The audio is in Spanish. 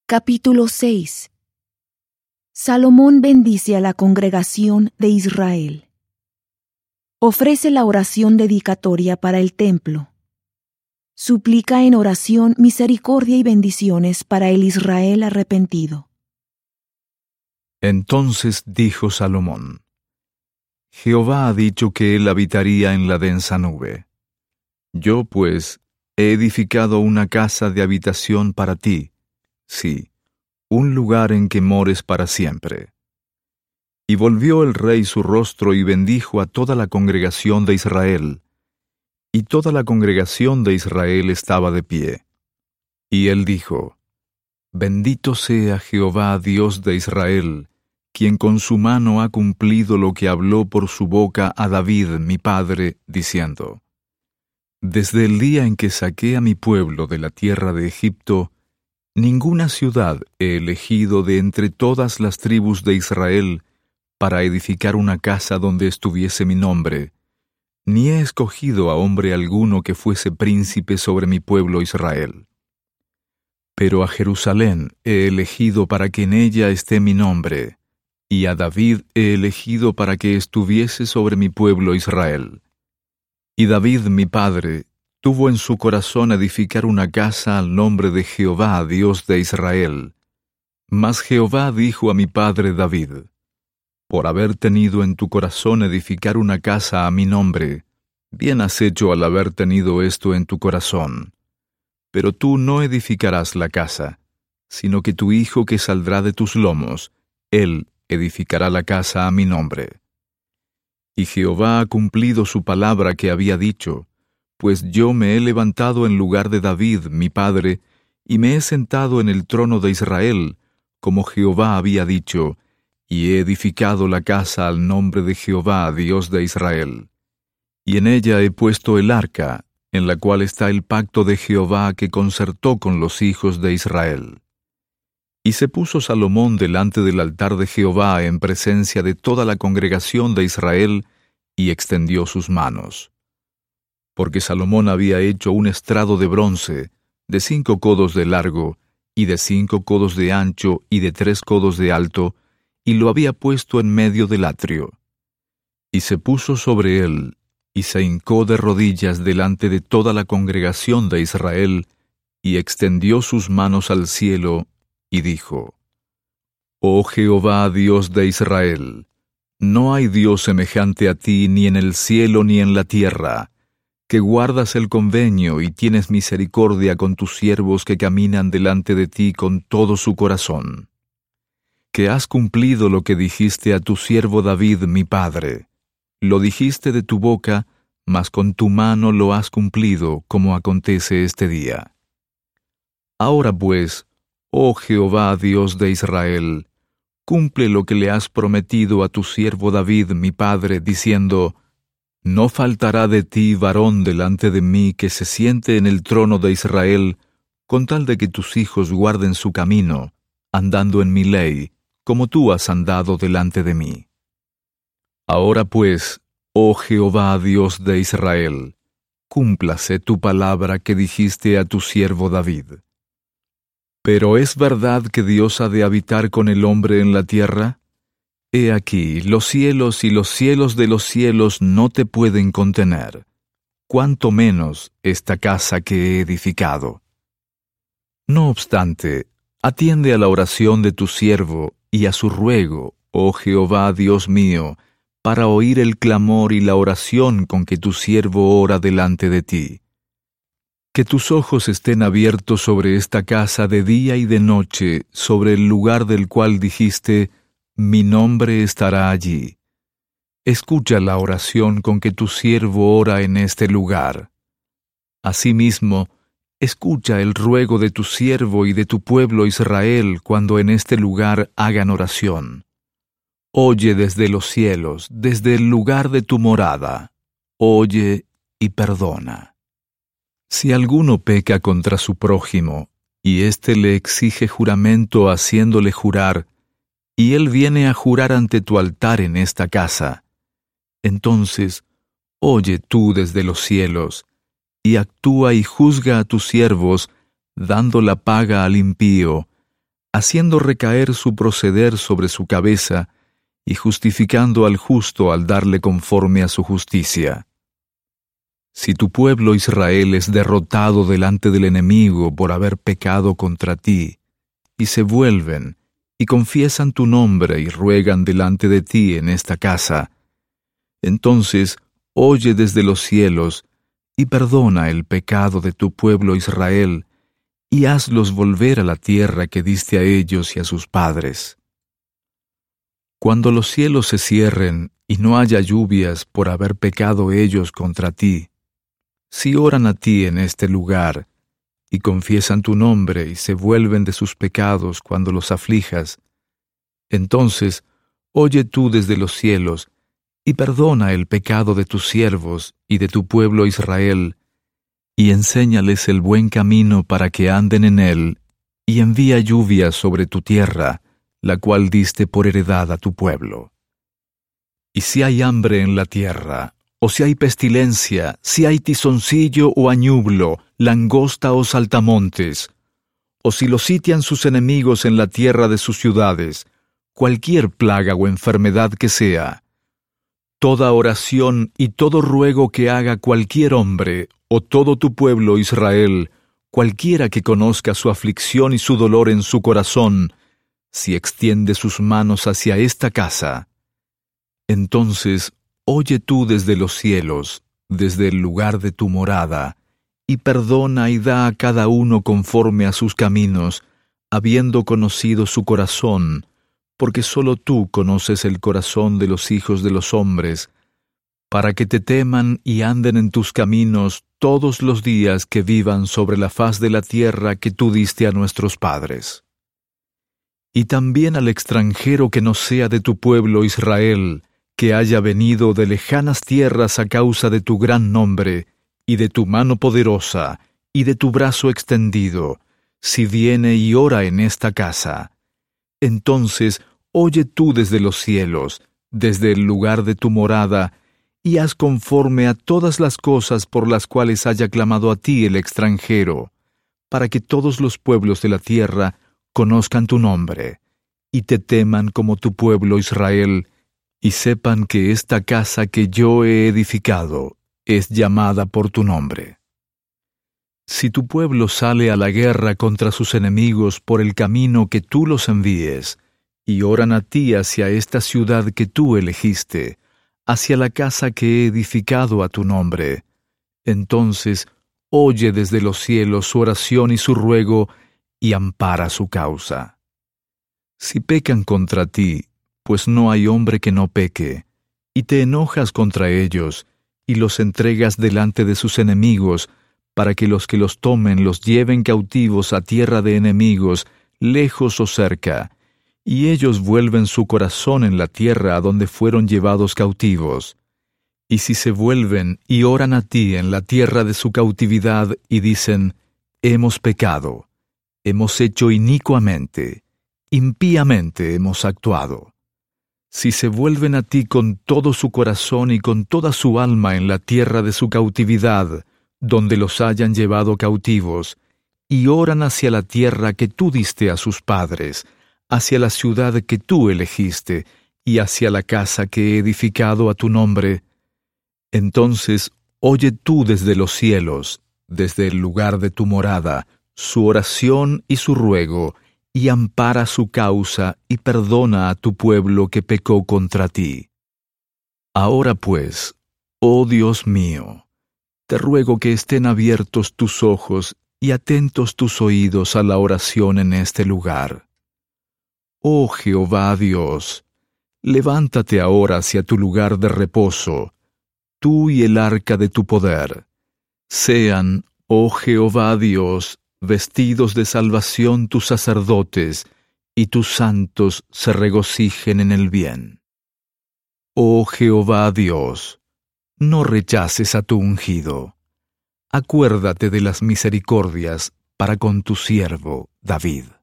Capítulo 6. Salomón bendice a la congregación de Israel. Ofrece la oración dedicatoria para el templo. Suplica en oración misericordia y bendiciones para el Israel arrepentido. Entonces dijo Salomón: Jehová ha dicho que él habitaría en la densa nube. Yo, pues, he edificado una casa de habitación para ti, sí, un lugar en que mores para siempre. Y volvió el rey su rostro y bendijo a toda la congregación de Israel. Y toda la congregación de Israel estaba de pie. Y él dijo: Bendito sea Jehová Dios de Israel, quien con su mano ha cumplido lo que habló por su boca a David mi padre, diciendo: Desde el día en que saqué a mi pueblo de la tierra de Egipto, ninguna ciudad he elegido de entre todas las tribus de Israel para edificar una casa donde estuviese mi nombre, ni he escogido a hombre alguno que fuese príncipe sobre mi pueblo Israel. Pero a Jerusalén he elegido para que en ella esté mi nombre, y a David he elegido para que estuviese sobre mi pueblo Israel. Y David mi padre tuvo en su corazón edificar una casa al nombre de Jehová, Dios de Israel. Mas Jehová dijo a mi padre David: Por haber tenido en tu corazón edificar una casa a mi nombre, bien has hecho al haber tenido esto en tu corazón. Pero tú no edificarás la casa, sino que tu hijo que saldrá de tus lomos, él edificará la casa a mi nombre. Y Jehová ha cumplido su palabra que había dicho, pues yo me he levantado en lugar de David, mi padre, y me he sentado en el trono de Israel, como Jehová había dicho, y he edificado la casa al nombre de Jehová, Dios de Israel. Y en ella he puesto el arca, en la cual está el pacto de Jehová que concertó con los hijos de Israel. Y se puso Salomón delante del altar de Jehová en presencia de toda la congregación de Israel, y extendió sus manos. Porque Salomón había hecho un estrado de bronce, de 5 codos de largo, y de 5 codos de ancho, y de 3 codos de alto, y lo había puesto en medio del atrio. Y se puso sobre él, y se hincó de rodillas delante de toda la congregación de Israel, y extendió sus manos al cielo, y dijo: Oh Jehová Dios de Israel, no hay Dios semejante a ti ni en el cielo ni en la tierra, que guardas el convenio y tienes misericordia con tus siervos que caminan delante de ti con todo su corazón. Que has cumplido lo que dijiste a tu siervo David mi padre. Lo dijiste de tu boca, mas con tu mano lo has cumplido, como acontece este día. Ahora pues, oh Jehová Dios de Israel, cumple lo que le has prometido a tu siervo David mi padre, diciendo: No faltará de ti varón delante de mí que se siente en el trono de Israel, con tal de que tus hijos guarden su camino, andando en mi ley, como tú has andado delante de mí. Ahora pues, oh Jehová Dios de Israel, cúmplase tu palabra que dijiste a tu siervo David. Pero ¿es verdad que Dios ha de habitar con el hombre en la tierra? He aquí, los cielos y los cielos de los cielos no te pueden contener, cuanto menos esta casa que he edificado. No obstante, atiende a la oración de tu siervo y a su ruego, oh Jehová Dios mío, para oír el clamor y la oración con que tu siervo ora delante de ti. Que tus ojos estén abiertos sobre esta casa de día y de noche, sobre el lugar del cual dijiste: Mi nombre estará allí. Escucha la oración con que tu siervo ora en este lugar. Asimismo, escucha el ruego de tu siervo y de tu pueblo Israel cuando en este lugar hagan oración. Oye desde los cielos, desde el lugar de tu morada. Oye y perdona. Si alguno peca contra su prójimo, y éste le exige juramento haciéndole jurar, y él viene a jurar ante tu altar en esta casa, entonces oye tú desde los cielos, y actúa y juzga a tus siervos, dando la paga al impío, haciendo recaer su proceder sobre su cabeza y justificando al justo al darle conforme a su justicia. Si tu pueblo Israel es derrotado delante del enemigo por haber pecado contra ti, y se vuelven y confiesan tu nombre y ruegan delante de ti en esta casa, entonces oye desde los cielos y perdona el pecado de tu pueblo Israel, y hazlos volver a la tierra que diste a ellos y a sus padres. Cuando los cielos se cierren y no haya lluvias por haber pecado ellos contra ti, si oran a ti en este lugar, y confiesan tu nombre y se vuelven de sus pecados cuando los aflijas, entonces oye tú desde los cielos, y perdona el pecado de tus siervos y de tu pueblo Israel, y enséñales el buen camino para que anden en él, y envía lluvia sobre tu tierra, la cual diste por heredad a tu pueblo. Y si hay hambre en la tierra, o si hay pestilencia, si hay tizoncillo o añublo, langosta o saltamontes, o si los sitian sus enemigos en la tierra de sus ciudades, cualquier plaga o enfermedad que sea, toda oración y todo ruego que haga cualquier hombre, o todo tu pueblo Israel, cualquiera que conozca su aflicción y su dolor en su corazón, si extiende sus manos hacia esta casa, entonces oye tú desde los cielos, desde el lugar de tu morada, y perdona y da a cada uno conforme a sus caminos, habiendo conocido su corazón, porque sólo tú conoces el corazón de los hijos de los hombres, para que te teman y anden en tus caminos todos los días que vivan sobre la faz de la tierra que tú diste a nuestros padres. Y también al extranjero que no sea de tu pueblo Israel, que haya venido de lejanas tierras a causa de tu gran nombre, y de tu mano poderosa, y de tu brazo extendido, si viene y ora en esta casa, entonces oye tú desde los cielos, desde el lugar de tu morada, y haz conforme a todas las cosas por las cuales haya clamado a ti el extranjero, para que todos los pueblos de la tierra conozcan tu nombre, y te teman como tu pueblo Israel, y sepan que esta casa que yo he edificado es llamada por tu nombre. Si tu pueblo sale a la guerra contra sus enemigos por el camino que tú los envíes, y oran a ti hacia esta ciudad que tú elegiste, hacia la casa que he edificado a tu nombre, entonces oye desde los cielos su oración y su ruego, y ampara su causa. Si pecan contra ti, pues no hay hombre que no peque, y te enojas contra ellos, y los entregas delante de sus enemigos, para que los tomen los lleven cautivos a tierra de enemigos, lejos o cerca, y ellos vuelven su corazón en la tierra a donde fueron llevados cautivos. Y si se vuelven y oran a ti en la tierra de su cautividad, y dicen, hemos pecado, hemos hecho inicuamente, impíamente hemos actuado. Si se vuelven a ti con todo su corazón y con toda su alma en la tierra de su cautividad, donde los hayan llevado cautivos, y oran hacia la tierra que tú diste a sus padres, hacia la ciudad que tú elegiste, y hacia la casa que he edificado a tu nombre, entonces oye tú desde los cielos, desde el lugar de tu morada, su oración y su ruego, y ampara su causa y perdona a tu pueblo que pecó contra ti. Ahora pues, oh Dios mío, te ruego que estén abiertos tus ojos y atentos tus oídos a la oración en este lugar. Oh Jehová Dios, levántate ahora hacia tu lugar de reposo, tú y el arca de tu poder. Sean, oh Jehová Dios, vestidos de salvación tus sacerdotes, y tus santos se regocijen en el bien. Oh Jehová Dios, no rechaces a tu ungido. Acuérdate de las misericordias para con tu siervo David.